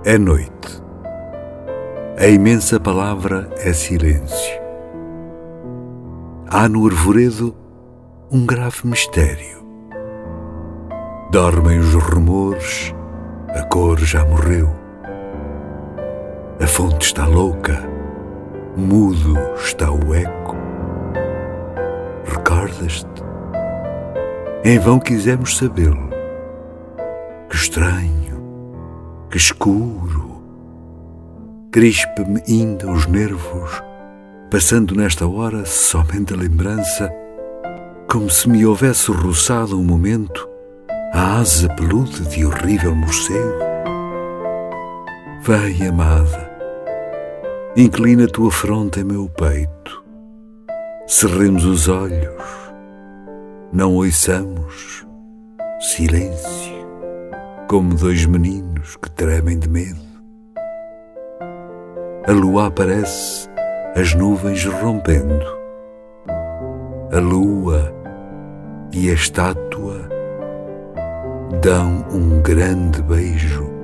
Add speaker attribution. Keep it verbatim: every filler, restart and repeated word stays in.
Speaker 1: É noite. A imensa palavra é silêncio. Há no arvoredo um grave mistério. Dormem os rumores, a cor já morreu. A fonte está louca, mudo está o eco. Recordas-te? Em vão quisemos sabê-lo. Que estranho, que escuro. Crispa-me ainda os nervos, passando nesta hora somente a lembrança, como se me houvesse roçado um momento a asa peluda de horrível morcego. Vem, amada, inclina a tua fronte em meu peito, cerremos os olhos, não ouçamos, silêncio, como dois meninos que tremem de medo. A lua aparece, as nuvens rompendo. A lua e a estátua dão um grande beijo